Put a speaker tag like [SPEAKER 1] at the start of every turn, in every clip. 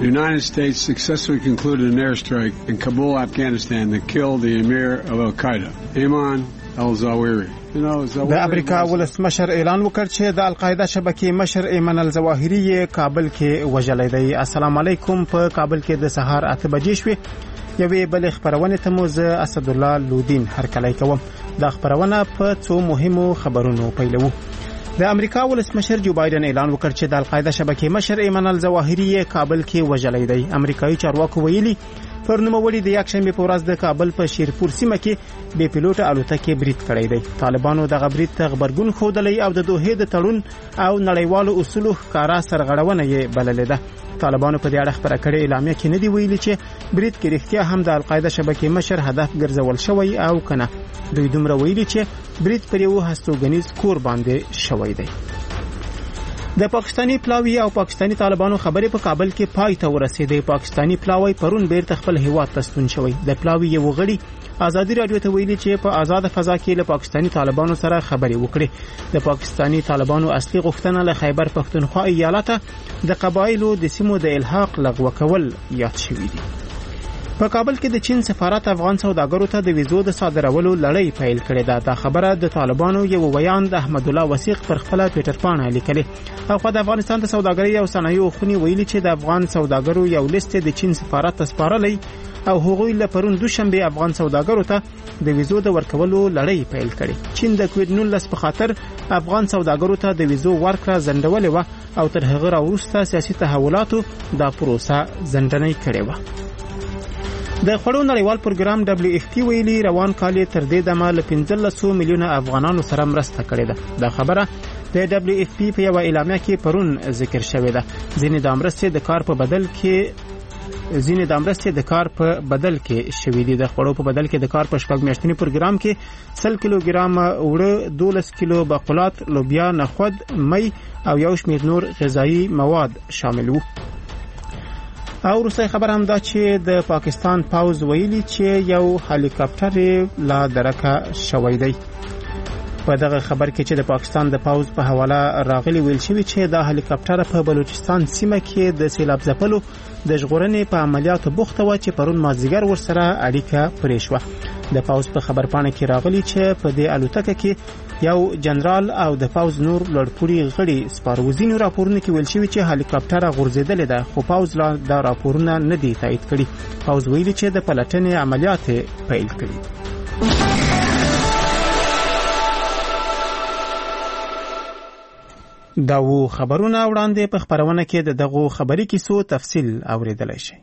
[SPEAKER 1] The United States successfully concluded an airstrike in Kabul, Afghanistan that killed the emir of Al-Qaeda, Ayman al-Zawahiri.
[SPEAKER 2] د امریکا ولسمشر اعلان وکړ چې د القاعده شبکې مشر ایمن الظواهری کابل کې وژلی دی. السلام علیکم. په کابل کې د سهار 8 بجې شوې. یوې بل خبرونه ته مو زه اسد الله لودین هرکلی کوم. دا خبرونه په څو مهمو خبرونو پیلوو. د امریکا ولسمشر جو بایدن اعلان وکړ چې د القاعده شبکې مشر ایمن الظواهری کابل کې وژلی دی. امریکایي چارواکو ویلي پر نوموړي د یکشنبه په ورځ د کابل په شیرپور سیمه کې بې پیلوټه الوتکې برید کړی دی. طالبانو دغه برید ته غبرګون ښودلی او د دوحې د تړون او نړیوالو اصولو ښکارا سرغړونه یې بللې ده. طالبانو په دې اړه خبره کړې اعلامیه کې نه دی ویلي چې برید کې رښتیا هم د القاعده شبکې مشر هدف ګرځول شوی او کنه. دوی دومره ویلي چې برید پر یو هستوګنیز کور باندې شوی دی. د پاکستانی پلاوی او پاکستانی طالبانو خبرې په کابل کې پای ته ورسېدې. پاکستانی پلاوی پرون بیرته خپل هیواد ته ستون شوی. د پلاوی یو غړي ازادي رادیو ته ویلي چې په آزاد فضا کې له پاکستانی طالبانو سره خبرې وکړي. د پاکستانی طالبانو اصلي غوښتنه له خیبر پښتونخوا ایالت د قبایلو د سیمو د الحاق لغوه کول یاد شوی دی. په کابل کې د چین سفارت افغان سوداګرو ته د ویزو د صادرولو لړۍ پیل کړې ده. دا خبره د طالبانو یو ویاند احمد الله وثیق پر خپل ټوئیټر باندې لیکلې. او د افغانستان د سوداګرۍ او صنایعو خونی ویلي چې د افغان سوداګرو یو لیست د چین سفارت سپارلې او هغوی له پرون دوشنبه افغان سوداګرو ته د ویزو د ورکولو لړۍ پیل کړې. چین د کووډ-19 په خاطر افغان سوداګرو ته د ویزو ورکړه ځنډولې و او تر هغه وروسته سیاسي تحولاتو دا پروسه ځنډنۍ کړې و. د خړو نړیوال پروګرام WFP ویلي روان کال تر دې دمه له 15 میلیونه افغانانو سره مرسته کړې ده. دا خبره د WFP په یو اعلامیه کې پرون ذکر شوې ده. ځینې د مرستې د کار په بدل کې شوې دي. د خړو په بدل کې د کار په شپږ میاشتنی پروګرام کې 100 کیلوګرام اوړه، 12 کیلو بقولات، لوبیا، نخود، مې او یو شمېر نور غذایی مواد شامل وو. او روسي خبر هم دا چې د پاکستان پاوز ویلي چې یو هلیکاپټر لا درکه شوی دی. په دغه خبر کې چې د پاکستان د پاوز په حواله راغلي ویل شوی چې دا هلیکاپټر په بلوچستان سیمه کې د سیلاب ځپلو د ژغورنې په عملیاتو بوخته و چې پرون مازیګر ورسره اړیکه پرې شوه. د پاوز په خبرپاڼه کې راغلي چې په دې الوتکه کې یو جنرال او د پاوز نور لوړپوړي غړي سپاروزینو راپورونه کې ویل شوی چې هلیکاپټر غورځیدل ده، خو پاوز لا دا راپورونه نه دي تایید کړي. پاوز ویلي چې د پلټنې عملیات پیل کړي. دا وو خبرونه وړاندې په خبرونه کې د دغه خبري کیسو تفصیل اوریدلای شي.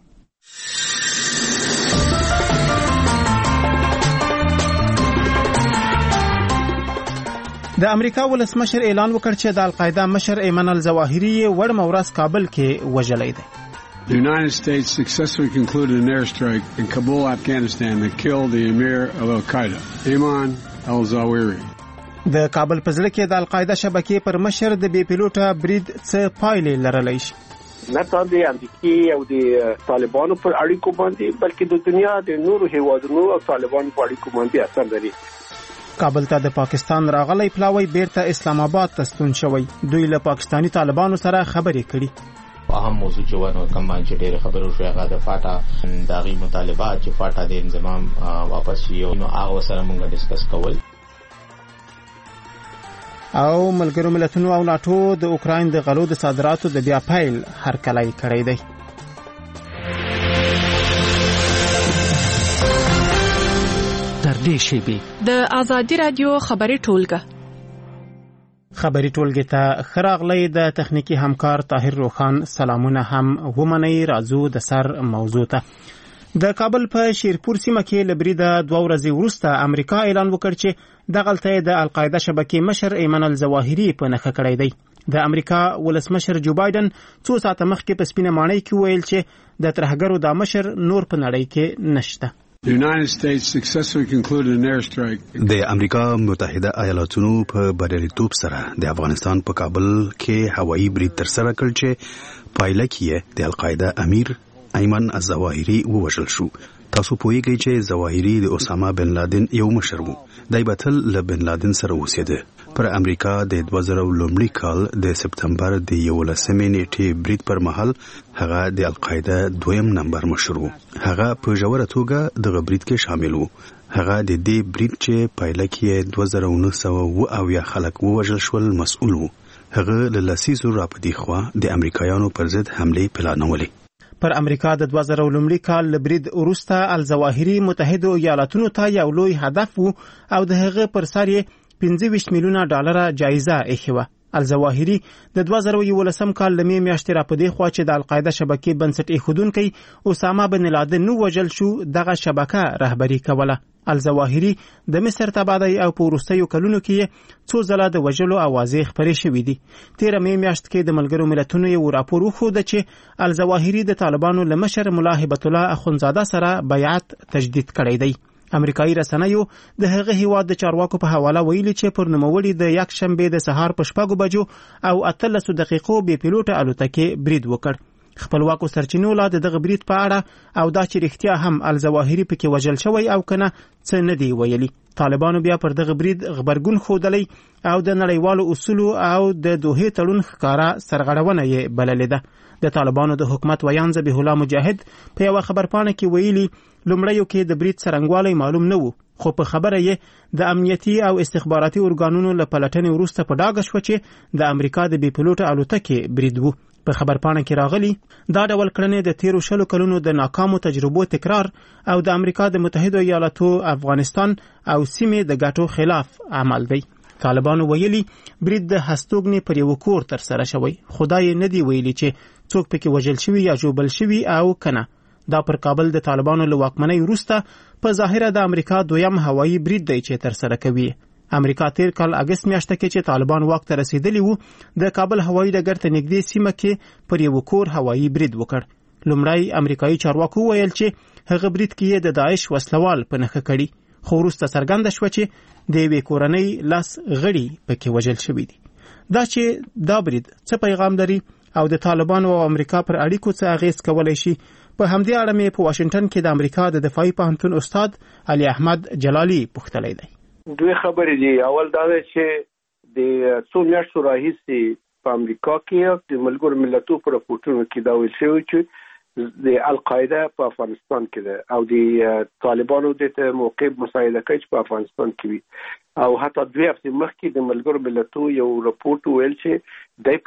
[SPEAKER 2] د امریکا ولسمشر اعلان وکړ چې د القاعده مشر ایمن الظواهری وړ مورز کابل کې وژلی دی.
[SPEAKER 1] The United States successfully concluded an airstrike in Kabul, Afghanistan that killed the emir of Al-Qaeda, Ayman al-Zawahiri.
[SPEAKER 2] د کابل په ځل کې د القاعده شبکې پر مشر د بې پیلوټه برید څه پایلې لرلی شي.
[SPEAKER 3] نه تاسو د امریکای او د طالبانو پر اړیکو باندې بلکې د دنیا د نورو هیوادونو او طالبانو پر اړیکو باندې اثر لري.
[SPEAKER 2] کابل ته د پاکستان راغلی پلاوی بیرته اسلام آباد ته ستون شوی. دوی له پاکستانی طالبانو سره خبرې کړي.
[SPEAKER 4] اهم موضوع چې ونه کوم چې ډېر خبرو شوی هغه د فاټا داغي مطالبات چې فاټا د انضمام واپس یو نو هغه سره موږ ډیسکس کول. او ملګرو ملتونو او ناتو د اوکراین د غلو د صادراتو د بیا پیل هرکلی کړی دی.
[SPEAKER 5] تر دې شیبې د ازادي رادیو خبري ټولګه
[SPEAKER 2] ته خراغلی د تخنیکی همکار طاهر روخان سلامونه هم ومني. راځو د سر موضوع ته. د کابل په شیرپور سیمه کې لبریده 2 ورځې وروسته امریکا اعلان وکړ چې دغلته د القاعده شبکې مشر ایمن الظواهری په نخښه کړی دی. د امریکا ولسمشر جو بایدن 2 ساعته مخکې په سپینه ماڼۍ کې ویل چې د ترهګرو د مشر نور په نړۍ کې نشته.
[SPEAKER 1] The United States successfully concluded an airstrike.
[SPEAKER 6] د امریکا متحده ایالاتونو په بریالیتوب سره د افغانستان په کابل کې هوایي برید ترسره کړ چې پایله کې د القاعده امیر ایمن الظواهری ووژل شو. تاسو پوهیږئ چې ظواهري د اسامه بن لادن یو مشر وو. دای به تل له بن لادن سره اوسېده. پر امریکا د 2000 لومړي کال د سپتمبر د 11 نیټې برید پر مهال هغه د القاعده دویم نمبر مشر وو. هغه په ژوره توګه د برید کې شامل وو. هغه د دې برید چې پایله کې 2900 خلک ووژل شول مسؤل وو. هغه له لسیزو راپدې خوا د امریکایانو پر ضد حمله پلانولې.
[SPEAKER 2] پر امریکا د 2000 لومړي کال لبرید وروسته الظواهري متحده ایالاتونو ته یو لوی هدف وو او د هغه پر سر یې 25 میلیونه ډالر جایزه ایښې وه. الظواهري د 2011 کال لمې میاشتې راپدې خوا چې د القاعده شبکې بنسټ ایښودونکی اسامه بن لادن ووژل شو دغه شبکه رهبري کوله. الظواهري د مصر تبعیدي او په وروستیو کلونو کې څو ځله د وژلو اوازې خپرې شوې دي. تېره مې میاشت کې د ملګرو ملتونو یو راپور وښوده چې الظواهري د طالبانو له مشر ملا هبت الله اخونزاده سره بیعت تجدید کړی دی. امریکایي رسنیو د هغه هیواد د چارواکو په حواله ویلي چې پر نوموړي د یک شنبه د سهار په 6 بجو او 13 دقیقو بې پیلوټه الوتکې برید وکړ. خپلواکو سرچینو لا دغه برید په اړه او دا چې رښتیا هم الظواهري پکې وژل شوی او کنه څه نه دی ویلي. طالبانو بیا پر دغه برید خبرګون ښودلی او د نړیوالو اصولو او د دوحې تړون ښکارا سرغړونه یې بللې ده. د طالبانو د حکومت ویان ذبیح الله مجاهد په یو خبرپاڼه کې ویلي لومړیو کې د برید څرنګوالی معلوم نه وو، خو په خبره یې د امنیتي او استخباراتي ارګانونو له پلټنې وروسته په ډاګه شوه چې د امریکا د بې پیلوټه الوتکې برید وو. په خبرپاڼه کې راغلی دا ډول کړنې د تیرو 20 کلونو د ناکامو تجربو تکرار او د امریکا د متحده ایالاتو افغانستان او سیمې د ګټو خلاف عمل دی. طالبانو ویلي برید د هستوګنې پر یو کور تر سره شوی، خدای نه دی ویلي چې څوک پکې وژل شوی یا ژوبل شوی او کنه. دا پر کابل د طالبانو له واکمنۍ وروسته په ظاهره د امریکا دویم هوایي برید دی چې تر سره کوي. امریکا تیر کال اگست میاشته کې چې طالبان واک ته رسیدلی وو د کابل هوایي ډګر ته نږدې سیمه کې پر یو کور هوایي برید وکړ. لومړی امریکایي چارواکو ویل چې هغه برید کې د داعش وسلوال په نښه کړي، خو وروسته څرګنده شوه چې د یوې کورنۍ 10 غړي پکې وژل شوي دي. دا چې دا برید څه پیغام لري او د طالبانو او امریکا پر اړیکو څه اغیز کولی شي، په همدې اړه مې په واشنگټن کې د امریکا د دفاعي پوهنتون استاد علي احمد جلالي پوښتلی دی.
[SPEAKER 3] دوی خبرې دي. اول دا دی چې د څو میاشتو راهیسې په امریکا کې د ملګرو ملتونو په راپورټونو کې دا ویل شوی چې د القاعده په افغانستان کې ده او د طالبانو د موقع مساعده کوي چې په افغانستان کې وي. او حتی 2 هفتې مخکې د ملګرو ملتونو یو راپورټ ویل چې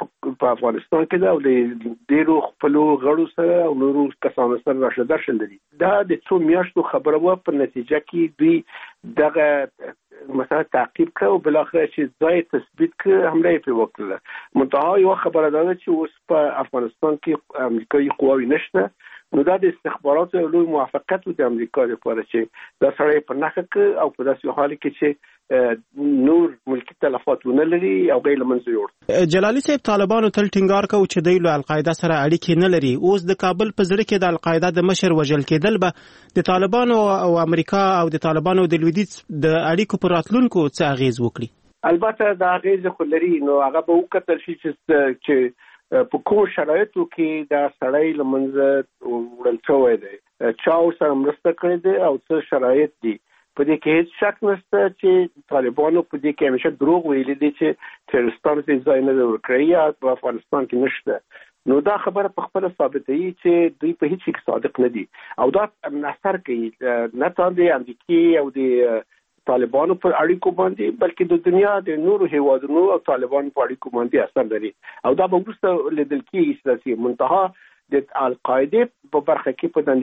[SPEAKER 3] په افغانستان کې ده او د ډېرو خپلو غړو سره او نورو کسانو سره راشد لري. دا د څو میاشتو خبره وه، په نتیجه کې دوی دغه مثلا تعقیب کړ او بلاخره چې ځای تثبیت کړ حمله یې پرې وکړه. منتها یوه خبره دا ده چې اوس په افغانستان کې امریکایي قواوې نشته، نو دا د استخباراتو یو لوی موافقت و د امریکا لپاره چې دا سړی په نښه کړ او په داسې حال کې چې نور ملکی تلفات ونه لري او غیر منځ یوړ.
[SPEAKER 2] جلالي صاحب طالبانو تل ټینګار کوي چې دوی له القاعده سره اړیکې نه لري. اوس د کابل په زړه کې د القاعده د مشر وژل کېدل به د طالبانو او امریکا او د طالبانو د لویدیځ د اړیکو پر راتلونکو څه اغیز وکړي؟
[SPEAKER 3] البته دا اغیز خو لري، نو هغه به وکتل شي چې په کوم شرایطو کې دا سړی له منځه وړل شوی دی، چا ورسره مرسته کړې ده او څه شرایط دي. په دې کې هیڅ شک نشته چې طالبانو په دې کې همیشه دروغ ویلي دي چې تروریستانو ته ځای نه ورکړی یا په افغانستان کې نشته. نو دا خبره په خپله ثابتوي چې دوی په هیڅ کې صادق نه دي او دا اثر کوي نه تر د امریکای او د طالبانو پر اړیکو باندې بلکې د دنیا د نورو هیوادونو او طالبانو په اړیکو باندې اثر لري او دا به وروسته لیدل کېږي چې منتها د القاعده په برخه کې په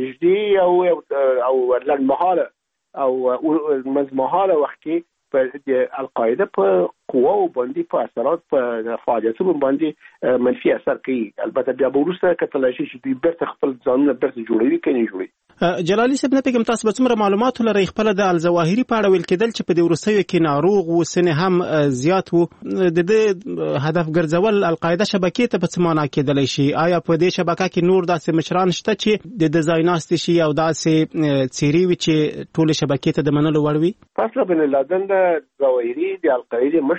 [SPEAKER 3] نږدې او لنډمهاله او مزمحاله وخت کې په القاعده په قواو باندې په اثرات په فعالیتونو باندې منفي اثر کوي. البته بیا به وروسته کتلی شي چې دوی بیرته خپل ځانونه بیرته جوړوي که نه جوړوي.
[SPEAKER 2] جلالي صاحب، نه پوهېږم تاسو به څومره معلومات ولرئ خپله د الظواهري په اړه ویل کېدل چې په دې وروستیو کې ناروغ و، سن هم زیات و، د ده هدف ګرځول القاعده شبکې ته په څه معنا کېدلی شي؟ آیا په دې شبکه کې نور داسې مشران شته چې د ده ځای ناستې شي او داسې څیرې وي چې ټولې شبکې ته د منلو وړ وي؟
[SPEAKER 3] اسامه بن لادن د ظواهري د القاعده مشر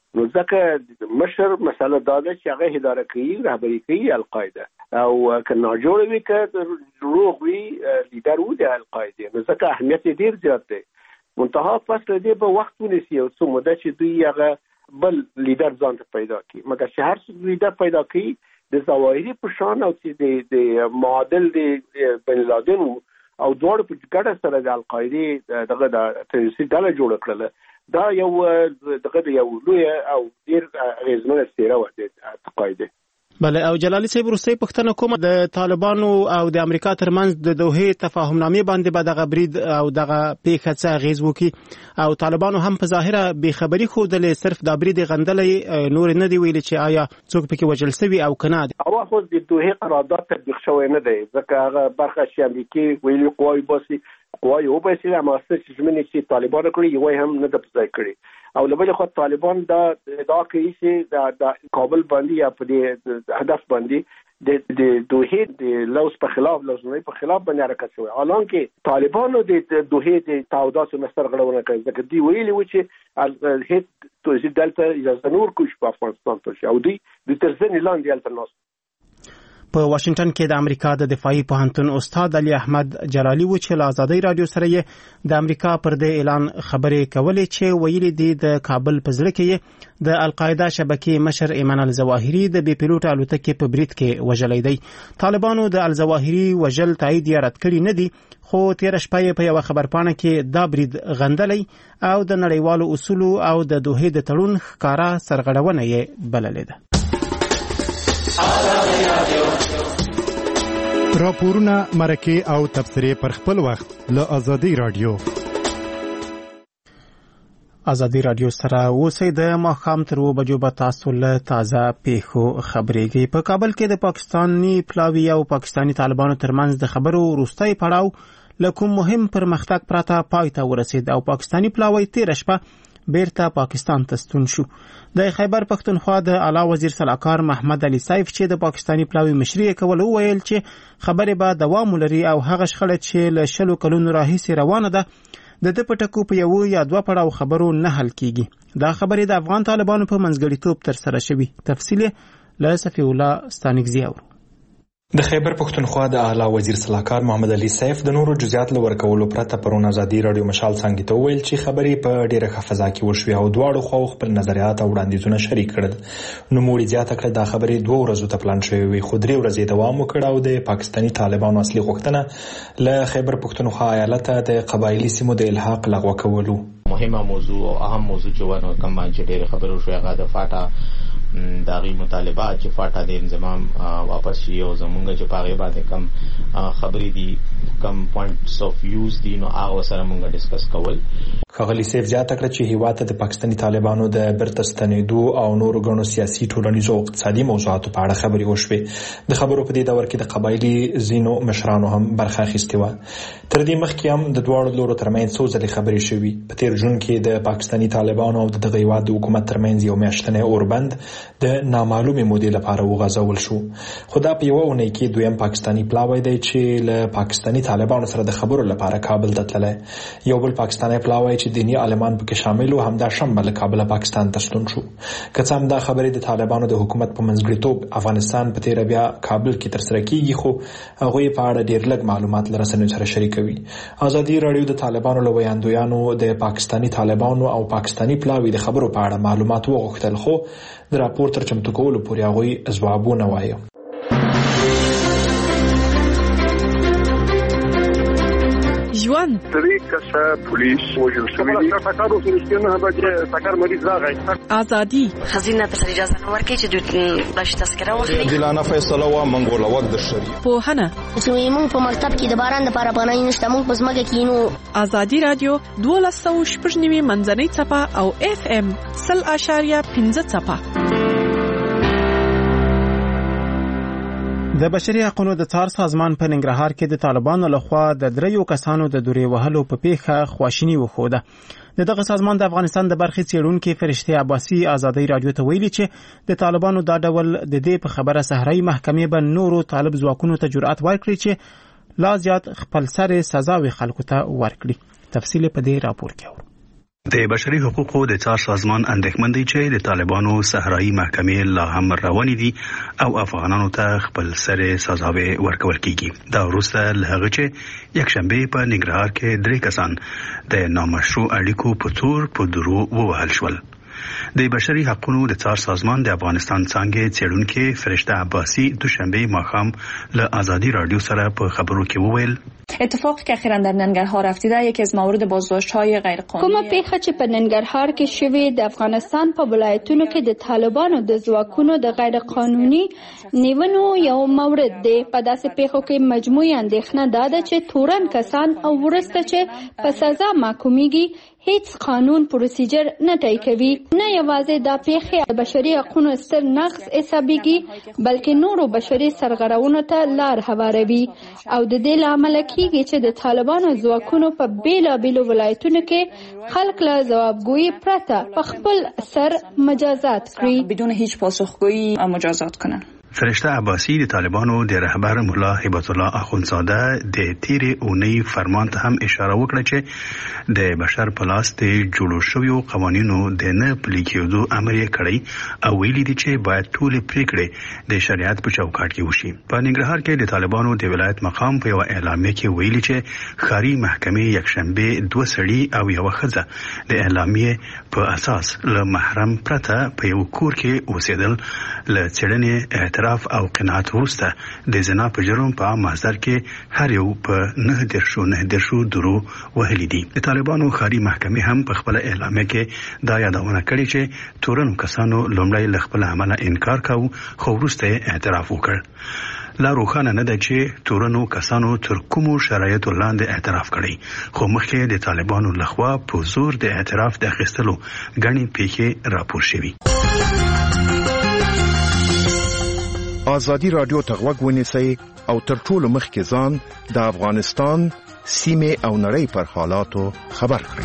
[SPEAKER 3] نو ځکه مشر مسله دا ده چې هغه اداره کوي رهبري کوي القاعده او کله جوړ وي که روغ وي لیدر و د القاعده نو ځکه اهمیت ډیر زیات دی منتها فصل دې په وخت ونیسي او څه مده چې دوی هغه بل لیدر ځان ته پیدا کړي مګر چې هر څوک لیدر پیدا کړي د ظواهري په شان او چې د معادل د بن لادن او دوړ په ګډه سره د القاعده دغه د تروریستي ډله جوړ کړل دا یو دغه یو لوی او ډیر غیزمنه څیره و د القاعده.
[SPEAKER 2] بله او جلالي صاحب وروستۍ پوښتنه کومه د طالبانو او د امریکا ترمنځ د دوحې تفاهمنامې باندې به دغه برید او دغه پیښه څه اغیز وکړي او طالبانو هم په ظاهره بېخبري ښودلې صرف دا برید غندلی نور نه دی ویلي چې آیا څوک پکې وژل سوي او که نه دی.
[SPEAKER 3] او خو د دوحې قرارداد تطبیق شوی نه دی ځکه هغه برخه چې امریکې ویلي قواوې باسي قواوې وباسي د مؤسسې ژمنې چې طالبانو کړي یوه هم نه ده په ځای کړي او له بلې خوا طالبان دا ادعا کوي چې د کابل باندې یا په دې هدف باندې د دوحې د لوز په خلاف لوزنۍ په خلاف باندې حرکت شوی حالانکه طالبانو د دوحې د تعهداتو نه سرغړونه کوي ځکه دوی ویلي و چې هیڅ توزیع دلته اجازه نور کوي په افغانستان ته او دوی د ترڅنګ لاندې التناس
[SPEAKER 2] په واشنگټن کې د امریکا د دفاعي پوهنتون استاد علي احمد جلالي و چې له آزادۍ رادیو سره یې د امریکا پر دې اعلان خبرې کولې چې ویلي دي د کابل په زړه کې د القاعده شبکې مشر ایمان الظواهري د بي پیلوټ الوتکې په برید کې وژلی دی. طالبانو د الظواهري وژل تایید یا رد کړي نه دي خو تیر شپه په یو خبرپاڼه کې دا برید غندلی او د نړیوالو اصولو او د دوحې د تړون ښکارا سرغړونه یې بللې ده.
[SPEAKER 7] راپورونه مرکه او تبصرې پر خپل وخت له آزادۍ رادیو.
[SPEAKER 2] آزادۍ رادیو سره اوسئ د ماښام تر 2 بجو به تاسو له تازه پیښو خبرېږئ. په کابل کې د پاکستاني پلاوي او پاکستاني طالبانو ترمنځ د خبرو وروستی پړاو له کوم مهم پرمختګ پرته پای ته ورسید او پاکستاني پلاوی تېره شپه بیرته پاکستان ته ستون شو. د خیبر پښتونخوا د اعلی وزیر سلاکار محمد علي سیف چې د پاکستاني پلاوی مشري کول وویل چې خبره به دوام ولري او هغه شخړه چې له 10 کلونو راهیسې روانه ده د دې پټکو په یو یا دوه پړاو خبرو نه حل کیږي. دا خبره د افغان طالبانو په منځګړیتوب تر سره شوی. تفصیل له صفی الله ستانکزی اورو.
[SPEAKER 8] د خیبر پښتونخوا د اعلی وزیر سلاکار محمد علي سیف د نورو جزئیات لور کولو پرته پرون آزادۍ رادیو مشال څنګه ته ویل چې خبرې په ډیره خفضا کې وشوي او دواړو خو خپل نظریات او وړاندیزونه شریک کړل. نو موږ زیاته کړه د خبرې 2 ورځې ته پلان شوی وي خو 3 ورځې دوام وکړ او د پاکستاني طالبانو اصلي غوښتنه له خیبر پښتونخوا ایالت د قبایلی سیمو د الحاق لغوه کولو.
[SPEAKER 4] مهمه موضوع او اهم موضوع چې ونه کوم باندې ډیره خبرو شوی هغه د فاټا داغي مطالبات چې فاټا د انضمام واپس شي او زمونږ چې پاغه باندې کم خبرې دي کم پوینټس اف یوز دي نو هغه سره مونږ ډیسکس کول.
[SPEAKER 8] خغلی سیف زیاته کړ چې هیواد د پاکستاني طالبانو د برتستنیدو او نورو غنو سیاسي ټولنیزو او اقتصادي موضوعاتو په اړه خبرې وشوې. د خبرو په دې دور کې د قبایلی زینو مشرانو هم برخه اخیستې و. تر دې مخکې هم د دوه لورو ترمنځ څو ځلې خبرې شوې. په تیر جون کې د پاکستاني طالبانو او د هیواد د حکومت ترمنځ یو میاشتنی اوربند د نامعلومه مودې لپاره وغځول شو. خدا په یو ونه کې دویم پاکستاني پلاوی دی چې له پاکستاني طالبانو سره د خبرو لپاره کابل ته تللی. یو بل پاکستاني پلاوی چې دینی عالمان پکې شامل وو همدا شنبه له کابل پاکستان ته ستون شو. که څه هم دا خبرې د طالبانو د حکومت په منځګړیتوب افغانستان په تیر بیا کابل کې تر سره کیږي خو هغه په اړه ډیر لږ معلومات لرسنې سره شریکوي. آزادۍ رادیو د طالبانو له ویاندویانو د پاکستاني طالبانو او پاکستاني پلاوی د خبرو په اړه معلومات وغوښتل خو د راپور تر چمتو کولو پورې هغه ځوابونه وایي.
[SPEAKER 5] ژوند
[SPEAKER 9] طریقه پولیس وجل شوی تاکارو سرشتنه به تاکار مریض راغی.
[SPEAKER 5] ازادي
[SPEAKER 10] خزینه ته اجازه نه ورکړي چې دوی باش تذکره واخلي.
[SPEAKER 9] دلانه فیصله و منګول وخت د شری.
[SPEAKER 5] پوهنه
[SPEAKER 11] چې موږ په مکتب کې د باران لپاره پناه نشته موږ په ځمکه کې نو.
[SPEAKER 5] آزادي رادیو 1290 منځنۍ چپه او FM 0.5 چپه.
[SPEAKER 2] د بشري حقوقو د څار سازمان په ننګرهار کې د طالبانو لخوا د 3 کسانو د دورې وهلو په پیښه خواشینی وخوده. دغه سازمان د افغانستان د برخې څېړونکو فرشته عباسي آزادۍ رادیو ته ویلي چې د طالبانو دا ډول د دې په خبره صحرایي محکمې به نورو طالب ځواکونو ته جرأت ورکړي چې لا زیات خپل سره سزا وي خلکو ته ورکړي. تفصیل په دې راپور کې
[SPEAKER 6] د بشري حقوقو د څار سازمان اندېښمن دی چې د طالبانو صحرایي محکمې لا هم روانې دي او افغانانو ته خپل سره سزاوي ورکول کیږي. دا وروسته له هغه چې یکشنبه په ننګرهار کې 3 کسان د نامشروع اړیکو په تور په درو ووهل شول. د بشري حقوقو د څار سازمان د افغانستان څنګه څېړونکو فرشته عباسی دوشنبه ماښام له آزادی رادیو سره په خبرو کې وویل
[SPEAKER 12] اتفاقی که اخیراً در ننگرهار افتیده یکی از موارد بازداشت‌های غیرقانونی
[SPEAKER 13] کومه پیښه چې په ننګرهار کې شوې د افغانستان په ولایتونو کې د طالبانو د ځواکونو د غیرقانوني نیونو یو مورد دی. په داسې پیښو کې مجموعي اندېښنه دا ده چې تورن کسان او ورسته چې په سزا محکومیږي هیڅ قانون پروسیجر نه طی کوي. نه یوازې دا پیښې بشري حقوقو ستر نقض حسابيږي بلکې نورو بشري سرغړونو ته لار هواروي او د دې لامل کیږي چې د طالبانو ځواکونو په بیلابیلو ولایتونو کې خلک له ځوابګویي پرته په خپل سر مجازات کړي
[SPEAKER 12] بدون هیچ پاسخگویی مجازات کنن.
[SPEAKER 6] فرشته عباسی د طالبانو د رهبر مولا هیبت الله اخوندزاده د تیرې اونۍ فرمان ته هم اشاره وکړه چې د بشر په لاس د جوړو شویو قوانینو د نه پلي کېدو امر یې کړی او ویلي دي چې باید ټولې پریکړې د شریعت په چوکاټ کې وشي. په ننګرهار کې د طالبانو د ولایت مقام په یو اعلامیه کې ویلي چې ښاري محکمې یکشنبه 2 سړي او یو ښځه د اعلامیه په اساس له محرم پرته په یو کور کې اوسېدل له څېړنې اعتراف او قناعت وروسته د زنا په جرم په محضر کې هر یو په 9 درو وهلي دي. د طالبانو ښاري محکمې هم په خپل اعلامیه کې دا یادونه کړې چې تورنو کسانو لومړی له خپل عمله انکار کاوه خو وروسته اعتراف وکړ. لا روښانه نه ده چې تورنو کسانو تر کومو شرایطو لاندې اعتراف کړی خو مخکې د طالبانو لخوا په زور د اعتراف د اخیستلو غني پیښې راپور شوي.
[SPEAKER 14] آزادی رادیو ته غوږ ونیسئ او تر ټولو مخکې ځان د افغانستان سیمې او نړۍ پر حالاتو خبر کړئ.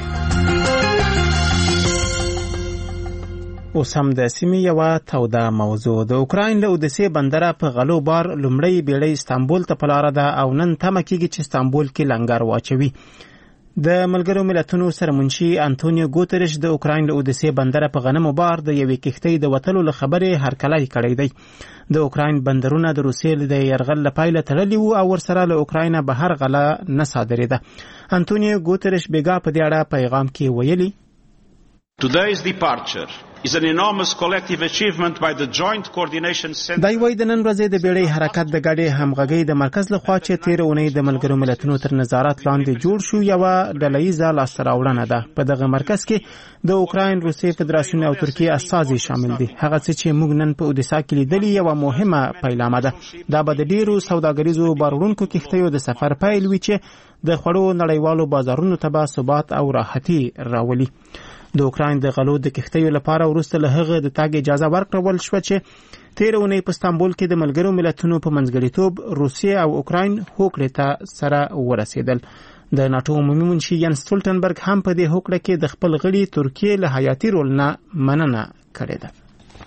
[SPEAKER 2] اوس هم د سیمې یوه توده موضوع د اوکراین له اودسې بندره په غلو بار لومړی بیړۍ استانبول ته په لاره ده او نن تمه کېږي چې استانبول کې لنګر واچوي. د ملګرو ملتونو سرمنشي انټونیو ګوتریش د اوکراین له اودسې بندره په غنمو بار د یوې کښتۍ د وتلو له خبرې هرکلی کړی دی. د اوکراین بندرونه د روسیې د یرغل له پایله تړلي وو او ورسره له اوکراینه بهر غله نه صادرېده. انټونیو ګوتریش بیګا په دې اړه پیغام کې ویلي
[SPEAKER 15] Today's departure is an enormous collective achievement by the Joint Coordination Center.
[SPEAKER 2] دا یوه د نن ورځې د بیړۍ حرکت د ګډې همغږۍ د مرکز لخوا چې تیر اونۍ د ملګرو ملتونو تر نظارت لاندې جوړ شو یوه ډلهییزه لاسته راوړنه ده. په دغه مرکز کې د اوکراین، روسیې فدراسیون او ترکیې استازي شامل دي. هغه څه چې موږ نن په اودیسا کې لیدلي یوه مهمه پیلامه ده. دا به د ډیرو سوداګریزو باروړونکو کښتیو د سفر پیل وي چې د خوړو نړیوالو بازارونو ته به ثبات او راحتي راولي. د اوکراین د غلو د کښتیو لپاره وروسته له هغه د تاګ اجازه ورکړل شوه چې تیر اونۍ په استانبول کې د ملګرو ملتونو په منځګړیتوب روسیې او اوکراین هوکړې ته سره ورسېدل. د ناټو عمومي منشي ینس سټولټنبرګ هم په دې هوکړه کې د خپل غړي ترکیې له حیاتي رول نه مننه کړې ده.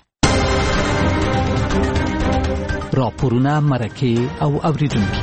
[SPEAKER 16] راپورونه، مرکې او اوریدونکي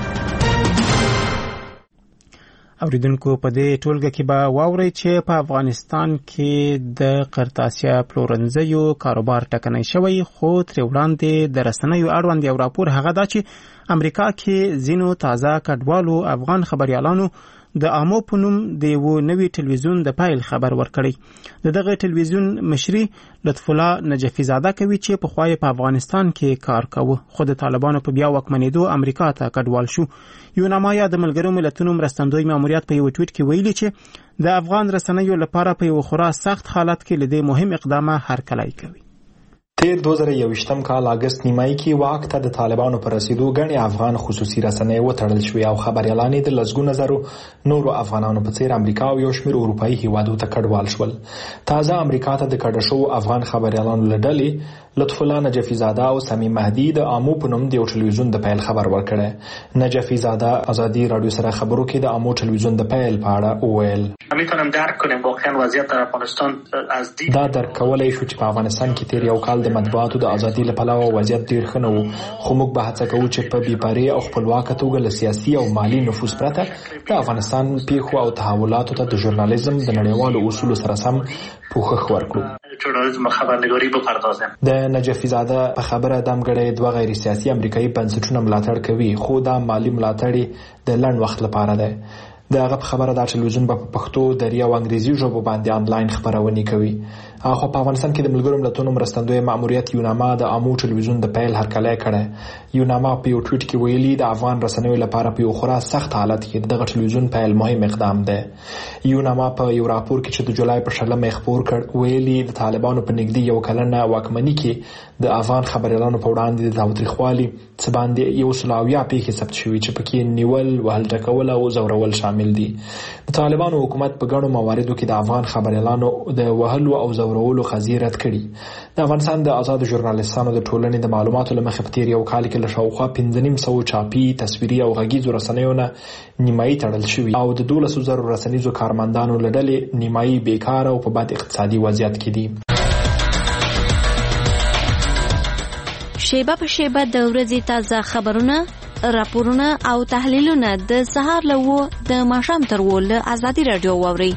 [SPEAKER 2] اوریدونکو په دې ټولګه کې به واورئ چې په افغانستان کې د قرطاسیا پلورنځیو کاروبار ټکنی شوی خو تر وړاندې د رسنیو اړوند یو راپور هغه دا چې امریکا کې ځینو تازه کډوالو افغان خبريالانو د آمو په نوم د یو نوي ټلویزیون د پایل خبر ورکړی. د دغه ټلویزیون مشري لطف الله نجفي زاده کوي چې په خوای په افغانستان کې کار کوي خو د طالبانو په بیا وکمنېدو امریکا ته کډوال شو. یو نمایا د ملګرو ملتونو مرستندوی ماموریت په یو ټویټ کې ویلي چې د افغان رسنیو لپاره په یو خورا سخت حالت کې لدې مهم اقدامه هرکلی کوي.
[SPEAKER 8] تیر 2021 کال اگست نیمایي کې واک ته د طالبانو پر رسیدو غني افغان خصوصي رسنۍ وتړل شوې او خبريالان د لزګونو زرو نورو افغانانو په څیر امریکا او یو شمېر اروپאי هیوادو ته کډوال شول. تازه امریکا ته د کډه شو افغان خبريالانو لړلې لطف الله نجفی زاده او سمیم مهدی د امو په نوم د ټلویزیون د پیل خبر ورکړی. نجفی زاده آزادی رادیو سره خبرو کې د امو ټلویزیون د پیل په اړه وویل
[SPEAKER 17] میتونم درک کنیم واقعا وضعیت در افغانستان از دید
[SPEAKER 8] دا درک کولای شو چې په افغانستان کې تیر یو کال د مطبوعاتو د ازادي لپاره وضعیت ډیر ښه نه و، خو موږ به هڅه کوو چې په بیپاري او خپلواک توګه له سیاسي او مالی نفوذ پرته د افغانستان پیښو او تحولاتو ته د ژورنالیزم د نړیوالو اصولو سره سم پوښښ ورکړو.
[SPEAKER 17] ژورنالیزم خبرنگاری بپردازیم.
[SPEAKER 8] د نجفی زاده په خبره دمګړی دوه غیر سیاسي امریکایي بنسټونه ملاتړ کوي، خو دا مالی ملاتړ د لنډ وخت لپاره ده. د هغه په خبره دا ټلویزیون په پښتو، دري او انګریزي ژبو باندې آنلاین خبرونه کوي. خو په افغانستان کې د ملګرو ملتونو مرستندوی ماموریت یوناما د امو ټلویزیون د پیل هرکلی کړی. یوناما په یو ټویټ کې ویلي د افغان رسنیو لپاره په یو خورا سخت حالت کې دغه ټلویزیون پیل مهم اقدام دی. یوناما په یو راپور کې چې د جولای په 16 خبر کړ ویلي د طالبانو په نږدې یو کلنه واکمنۍ کې د افغان خبريالانو په وړاندې د تاوتریخوالي څه باندې یو سلاویا پیښې ثبت شوې چې پکې نیول، وهل ټکول او زورول شامل دي. د طالبانو حکومت په ګڼو مواردو کې د افغان خبريالانو د وهلو او زورولو قضیې رد کړي. د افغانستان د آزاد ژورنالیستانو د ټولنې د معلوماتو له مخې په تیر یو کال کې له شاوخوا 1500 چاپي، تصویري او غږیزو رسنیو نه نیمایي تړل شوي او د 12,000 رسنیزو کارمندانو له ډلې نیمایي بیکاره او په بد اقتصادي وضعیت کې دي.
[SPEAKER 18] شیبه په شیبه د ورځې تازه خبرونه، راپورونه او تحلیلونه د سهار له د ماښام تر له آزادي رادیو واوري.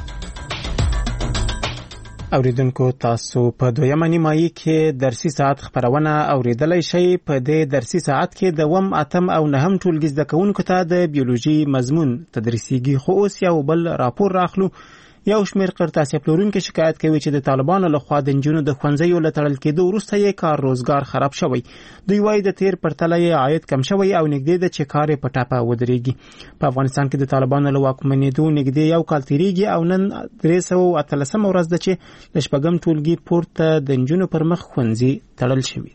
[SPEAKER 2] اوریدونکو تاسو په دویمه نیمایي کې درسي ساعت خبرونه اوریدلای شئ. په دې درسي ساعت کې د 8 او 9 ټولګي زده کوونکو ته د بیولوژي مضمون تدریسیږي. خو اوس یو بل راپور راخلو. یو شمېر قرطاسیه پلورونکي شکایت کوي چې د طالبانو لخوا د نجونو د ښوونځیو له تړل کېدو وروسته یې کار روزګار خراب شوی. دوی وایي د تیر پرتله یې عاید کم شوی او نږدې ده چې کار یې په ټاپه ودرېږي. په افغانستان کې د طالبانو له واکمنېدو نږدې یو کال تېرېږي او نن 313 ورځ ده چې له شپږم ټولګي پورته د نجونو پر مخ ښوونځي تړل شوي.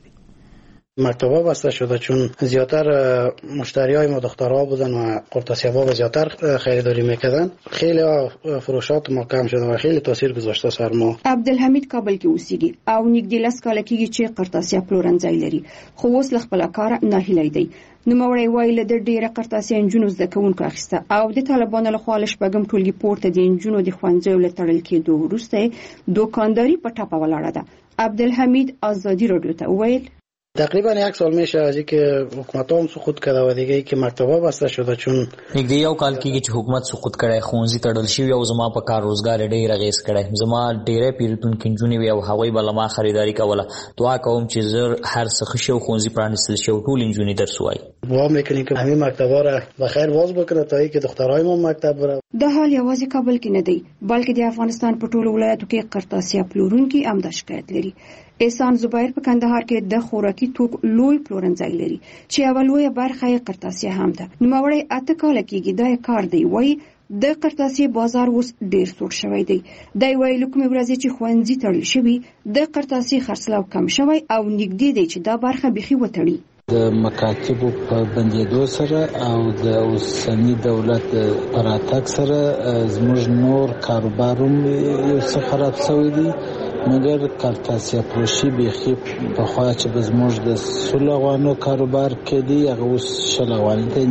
[SPEAKER 19] مکتب‌ها بسته شده چون زیاتر مشتریای ما دخترها بودن و قرطاسی‌ها زیاتر خریداری میکردن. خیلی فروشات ما کم شده و خیلی تاثیر گذاشته سر ما.
[SPEAKER 12] عبدالحمید کابل کې اوسېږي او نږدې 10 کاله کېږي چې قرطاسیه پلورنځای لري، خو اوس له خپل کار ناهیلی دی. نوموړی وایي له ډېره قرطاسیه نجونو زده کوونکو اخیسته او د طالبانو لخوا له شپږم ټولګي پورته د نجونو د ښوونځیو له تړل کېدو وروسته دوکانداري په ټاپه ولاړه ده. عبدالحمید آزادی رادیو ته وویل
[SPEAKER 19] تقریبا 1 سال میشه از اینکه حکومت هم سقوط کرده و دیگه ای که مکتب‌ها بسته شده چون
[SPEAKER 20] نږدې یو کال کېږي چې حکومت سقوط کړی، ښوونځي تړل شوي او زما په کار روزګار ډېر اغېز کړی. زما ډېری پیرودونکي نجونې وې او هغوی به له ما خریداري کوله. دعا کوم چې زر هر څه ښه شي او ښوونځي پرانیستل شي او ټول نجونې درس ووایي.
[SPEAKER 19] دعا میکنیم که همین مکتب‌ها را بخیر باز بکنه تا اینکه دخترای ما مکتب بره.
[SPEAKER 12] دا حال یوازې کابل کې نه دی بلکې د افغانستان په ټولو ولایتو کې قرطاسیه پلورونکي هم دا شکایت لري. احسان زبیر په کندهار کې د خوراکي توکو لوی پلورنځای لري چې یوه لویه برخه یې قرطاسیه هم ده. نوموړی 8 کاله کېږي دا کار دی. وایي د قرطاسیې بازار اوس ډېر سوړ شوی دی. دی وایي له کومې ورځې چې ښوونځي تړل شوي د قرطاسیې خرڅلاو کم شوی او نږدې دی چې دا برخه بیخي وتړي.
[SPEAKER 21] د مکاتبو په بندېدو سره او د اوسني دولت په راتګ سره زموږ نور کاروبار هم یو څه خراب شوی دی. مګر قرطاسیه فروشي بیخي پخوا چې به زموږ د 100 افغانو کاروبار کې دی هغه اوس 100 افغانۍ دی.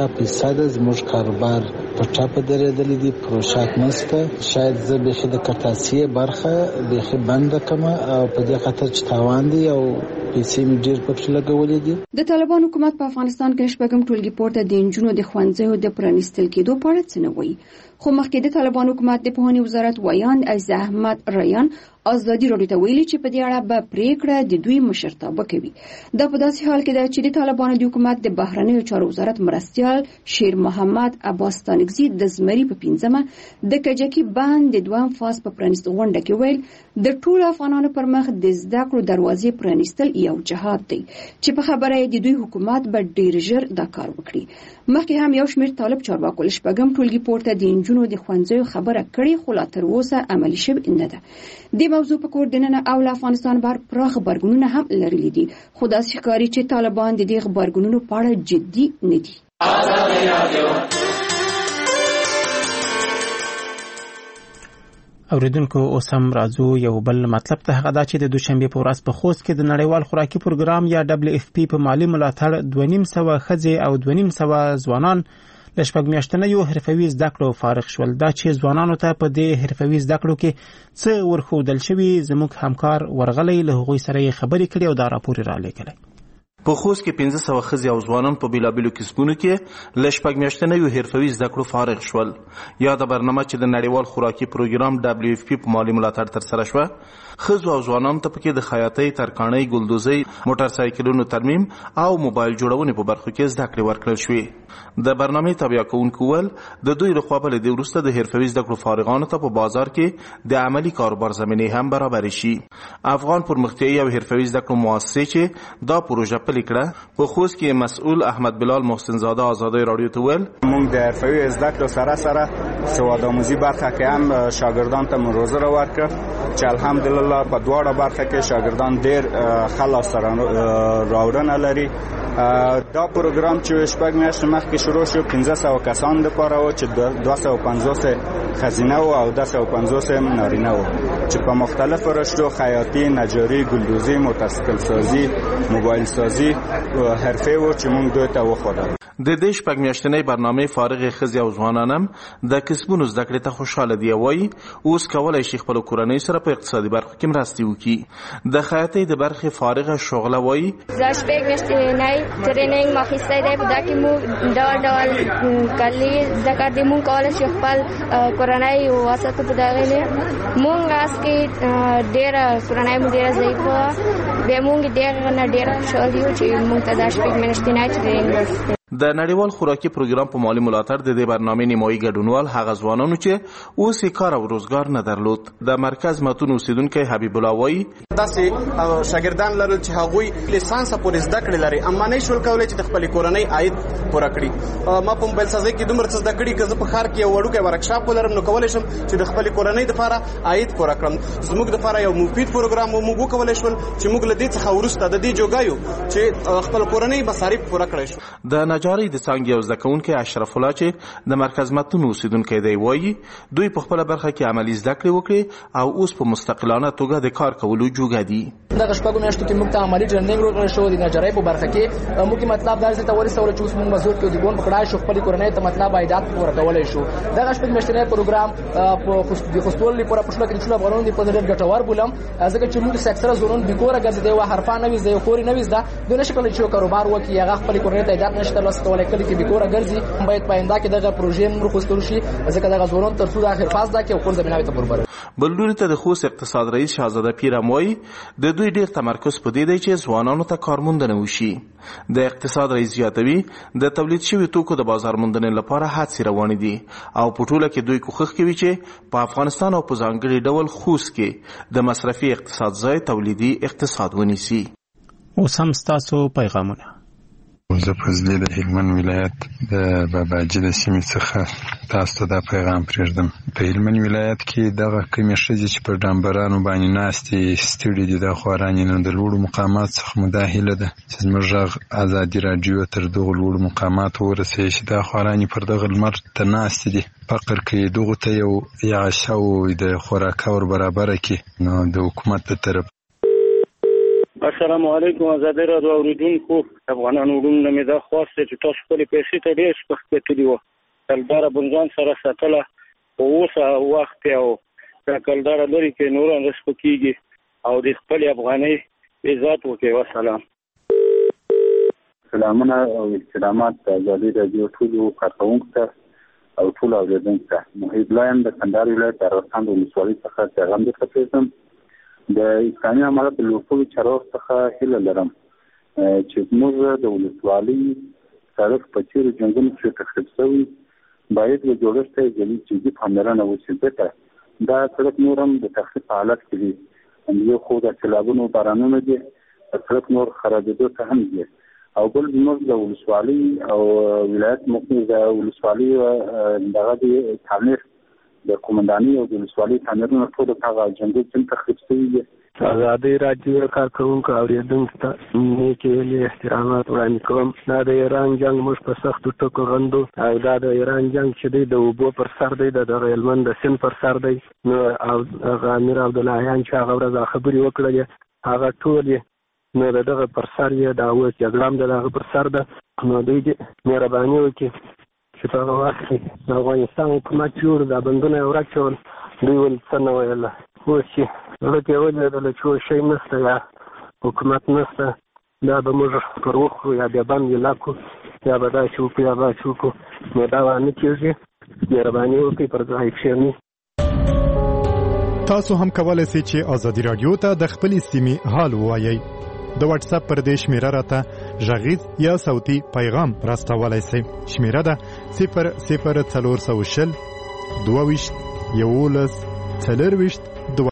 [SPEAKER 21] 80% زموږ کاروبار په ټاپه درېدلی دی، فروشات نشته. شاید زه بیخي د قرطاسیې برخه بیخي بنده کړم او په دې خاطر چې تاوان دی او پیسې مې ډېر پکې لګولې دي.
[SPEAKER 12] د طالبان حکومت په افغانستان کې شپږم ټولګي پورته د نجونو د ښوونځیو د پرانیستل کېدو په اړه څه نه وایي. خو مخکې د طالبان حکومت د پوهنې وزارت ویان عز احمد ریان آزادي رادیو ته ویلي چې په دې اړه به پریکړه د دوی مشرتابه کوي. دا په داسې حال کې ده چې د طالبانو د حکومت د بهرنیو چارو وزارت مرستیال شیر محمد عباس تانکزي د زمري په 15مه د کجکي بند د دویم فاز په پرانیست غونډه کې ویل د ټولو افغانانو پر مخ د زده کړو دروازې پرانیستل یو جهاد دی چې په خبره د دوی حکومت به ډیر ژر دا کار وکړي. مخکې هم یو شمېر طالب چارواکو له شپږم ټولګي پورته د نجونو د ښوونځیو خبره کړې خو لا تر اوسه عملي شوې نه ده. د موضوع په کور دننه او له افغانستان بهر پراخ غبرګونونه هم لرلي دي، خو داسې ښکاري چې طالبان د دې غبرګونونو په اړه جدي نه دي.
[SPEAKER 2] اوریدونکو اوس هم راځو یو بل مطلب ته، هغه دا چې د دوشنبه په ورځ په خوست کې د نړیوال خوراکي پروګرام یا WFP په مالی ملاتړ 2,500 ښځې او 2,500 ځوانان له شپږ میاشتنیو حرفوي زده کړو فارغ شول. دا چې ځوانانو ته په دې حرفوي زده کړو کې څه ورښودل شوي، زموږ همکار ورغلی له هغوی سره یې خبرې کړې او دا راپور یې رالیږلی.
[SPEAKER 1] په خوست کې 1500 ښځې او ځوانان په بیلابیلو کسبونو کې له شپږ میاشتنیو حرفوي زده کړو فارغ شول. یا د برنامه چې د نړیوال خوراکي پروګرام WFP په مالی ملاتړ ترسره شوه، ښځو او ځوانانو ته پکې د خیاطۍ، ترکاڼۍ، ګلدوزۍ، موټر سایکلونو ترمیم او موبایل جوړونې په برخو کې زده کړې ورکړل شوې. د برنامې تابع کوونکو ول د دوی لخوا بل د وروسته د حرفوي زده کړو فارغانو ته په بازار کې د عملی کاروبار زمینه هم برابر شي. افغان پرمختیایي او حرفوي زده کړو مؤسسې چې دا پروژه پلي کړه، په خوست کې مسؤل احمد بلال محسن زاده آزادی رادیو ته ویل
[SPEAKER 22] موږ د حرفوي زده کړو سره سواد آموزي برخه کې هم شاګردان ته مروزه ورکړه چې الحمدلله په دواړه برخه کې شاګردان ډېر خلاص راوړنه لري. دا پروګرام چې شپږ میاشتې مخکې شروع شو 1500 کسان لپاره و چې 250 ښځینه او 250 نارینه و چې په مختلفو رشتو خیاطي، نجاري، ګلدوزي، موټرسایکل سازي، موبایل سازي حرفې و چې موږ دوی ته وښودل.
[SPEAKER 1] د دې شپږ میاشتنۍ برنامې فارغ ښځې او ځوانان د کسبونو زده کړې ته خوشاله دي. وایي اوس کولای شي خپل کورنۍ سره په اقتصادي برخه کې مرسته وکړي. د خیاطۍ د برخې فارغه شغله وایي
[SPEAKER 23] زه شپږ میاشتنۍ ټریننګ ماخیسته دی، په دا کې موږ ډول کلی زده کړې موږ کولای شو خپل کورنۍ وساتو. په دغه نه موږ اس کې ډېر کورنۍ مو ډېر ضعیفه به موږ ډېر خوشاله یو چې موږ ته دا شپږ میاشتنۍ ټریننګ ورکړو.
[SPEAKER 1] د نړیوال خوراکي پروګرام په مالی ملاتړ د دې برنامې نیمایي ګډونوال هغه ځوانانو چې اوس یې کار او روزګار نه درلود. د مرکز متون اوسیدونکی حبیب الله وایي
[SPEAKER 24] داسې شاګردان لرل چې هغوی لیسانس پورې زده کړې لري اما نه شول کولای چې د خپل کورنۍ عاید پوره کړي. ما په موبایل سازۍ کې دومره څه زده کړي که زه په ښار کې یو وړوکی ورکشاپ ولرم نو کولی شم چې د خپل کورنۍ لپاره عاید پوره کړم. زموږ لپاره یو مفید پروګرام موږ وکولی شول چې موږ له دې څخه وروسته د دې جوګایو چې خپل کورنۍ مصارف پوره کړی شو.
[SPEAKER 1] د نجارۍ د څانګې یو زده کوونکی اشرف الله چې د مرکز متون اوسیدونکی دی وایي دوی په خپله برخه کې عملي زده کړې وکړې او اوس په مستقلانه توګه د کار کولو جوګه دي.
[SPEAKER 25] دغه شپږو میاشتو کې موږ ته عملي ټریننګ ورکړل شو د نجارۍ په برخه کې. موږ مطلب دا ځای ته ورسول چې اوس موږ مزور کې د ګون پکړای شو خپل کورنۍ ته مطلب عایدات پوره کولای شو. دغه شپږ میاشتنی پروګرام په خوستول لپاره پښتو کې ټول افغانان په ډېر ګټور بولم ځکه چې موږ اکثره زورون د کور ګرځي او حرفه نه وي زه کور نه وي زده دونه شکل چې کاروبار وکړي هغه خپل کورنۍ ته عایدات نشته لاسته ولکل کې د کور ګرځي باید پاینده کې دغه پروژې موږ خوستول شي ځکه دغه زورون تر څو د اخر فاز دا کې او کور زمينه ته برابر.
[SPEAKER 1] بلوري ته د خوست اقتصاد رئیس شاهزاده پیرموي د دوی ډیر تمرکز په دې دی چې ځوانانو ته کارموندنه وشي. د اقتصاد رئیس زیاتوي د تولید شوی توکو د بازار موندنې لپاره هڅې روانې دي او په ټوله کې دوی کوښښ کوي چې په افغانستان او په ځانګړي ډول خوست کې د مصرفي اقتصاد ځای تولیدي اقتصاد ونیسي.
[SPEAKER 2] اوس هم ستاسو پیغامونه.
[SPEAKER 26] زه فضلي د هلمند ولایت د باباجي د سیمې څخه تاسو ته دا پیغام پرېږدم. په هلمند ولایت کې دغه کمې ښځې چې پر ډامبرانو باندې ناستې ستړي دي دا خوارانې نو د لوړو مقاماتو څخه مو دا هیله ده چې زموږ غږ ازادي راډیو تر دغو لوړو مقاماتو ورسوي چې دا خوارانې پر دغه لمر ته ناستې دي فقر کوي دغو ته یو عشا و د خوراکه ور برابره کړي نو د حکومت له طرف.
[SPEAKER 27] السلام علیکم آزادی راډیو اوریدونکو افغانانو وروڼه مې دا خواسته چې تاسو خپلې پیسې ته ډېر سپک کتلي وه کلداره بنځان سره ساتله په اوسه وخت او دا کلداره لرې کې نور هم سپکېږي او د خپلې افغانۍ عزت وکړئ. وسلام.
[SPEAKER 28] سلامونه او استلامات د آزادي راډیو ټولو کارکوونکو ته او ټولو اورېدونکو ته. محب الله یم د کندهار ولایت د ارغستان د ولسوالۍ څخه پیغام درته پرېږدم. د اسلامي امارت د لوړپوړي چارواکو څخه هیله لرم چې زموږ د ولسوالۍ سړک په تېرو جنګونو کې تخریب شوی باید له جوړښت ته جدي پاملرنه وشي ځکه دا سړک نور هم د تخریب په حالت کې دی. یو خو د سیلابونو بارانونه دي سړک نور خرابېدو ته هم دي او بل زموږ د ولسوالۍ او ولایت د ولسوالۍ دغه د تعمیر د قومندانۍ او د ولسوالۍ تعمیرونه ټول هغه جنګي چې تخریب شوي دي
[SPEAKER 3] ازادي راډیو کارکونکو اوریدونکو ته نیک ویلي احترامات وړاندې کوم. دا د ایران جنگ موږ په سختو ټکو غندو او دا د ایران جنگ چې دی د اوبو پر سر دی د هلمند د سیند پر سر دی. نو او هغه امیر عبداللهیان چې هغه ورځ خبرې وکړلې هغه ټول نو دغه پر سر یې دا اوس جګړه هم د هغه پر سر ده. نو دوی دې مهرباني وکړي چې په هغه وخت کې د افغانستان حکومت جوړ دا بندونه یې ورچول دوی ول څه نه ویله. اوس چې زړه کې ولیدله چې اوس شی نشته یا حکومت نشته دا به موږ پر وخورو یا بیا بند یې لاکو یا به داسې وکړو یا به داسې وکړو. نو دا نه کېږي. مهرباني وکړئ پر ځای کښېنئ.
[SPEAKER 2] تاسو هم کولای شئ چې ازادي رادیو ته د خپلې سیمې حال ووایئ. د واتس اپ پر دې شمیره راته غږیز یا صوتي پیغام راستولای شئ. شمیره ده 00420 22 11 40